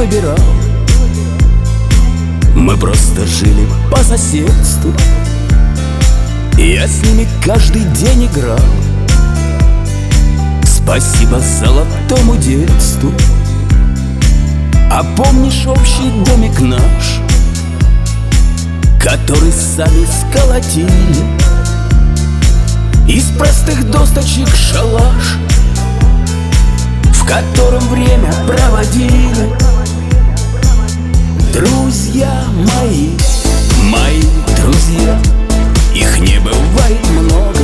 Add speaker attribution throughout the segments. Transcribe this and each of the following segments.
Speaker 1: выбирал. Мы просто жили по соседству, я с ними каждый день играл. Спасибо золотому детству. А помнишь общий домик наш, который сами сколотили? Из простых досточек шалаш, в котором время проводили. Друзья мои, мои друзья, их не бывает много,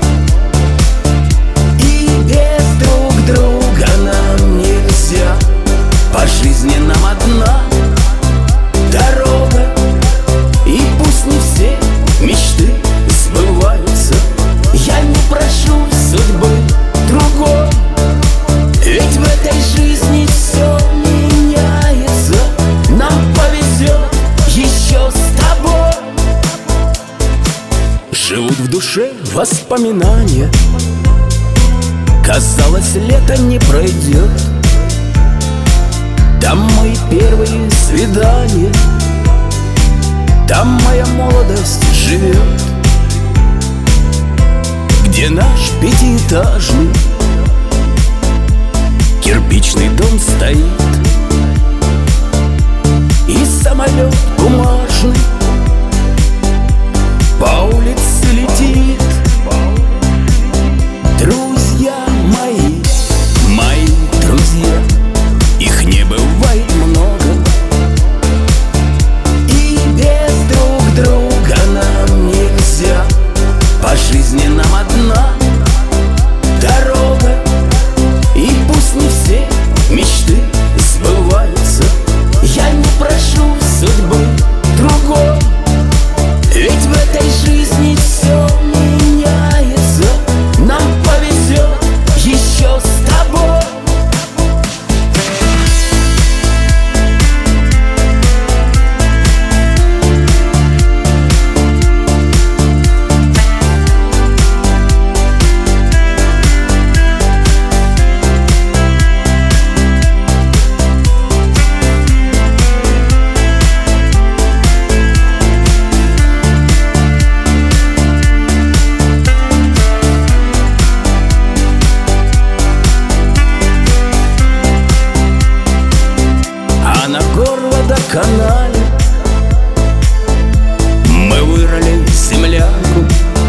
Speaker 1: и без друг друга нам нельзя. По жизни нам одна дорога, и пусть не все мечты сбываются, я не прошу судьбы другой, ведь в этой жизни все меняется. Нам повезет еще с тобой. Живут в душе воспоминания, казалось, лето не пройдет. Там мои первые свидания, там моя молодость живет, где наш пятиэтажный кирпичный дом стоит, и самолет бумажный по улице летит. Друзья мои, мои друзья, их не бывает много, и без друг друга нам нельзя. По жизни нам одна дорога, и пусть не все мечты сбываются, я не прошу судьбы другой, ведь в этой жизни все меняется. Нам повезет еще с тобой. На горводоканале мы вырыли землянку,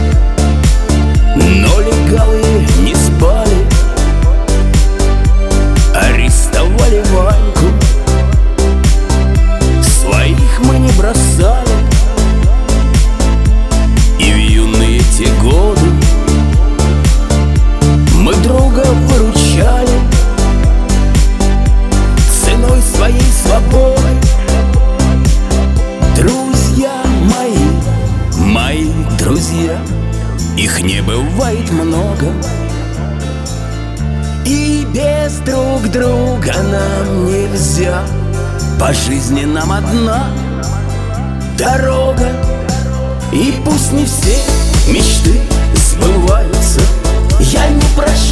Speaker 1: но легавые не спали, арестовали Ваньку. Своих мы не бросали, и в юные те годы мы друга выручали ценой своей свободы. Друзья мои, мои друзья, их не бывает много, и без друг друга нам нельзя. По жизни нам одна дорога, и пусть не все мечты сбываются, я не прошу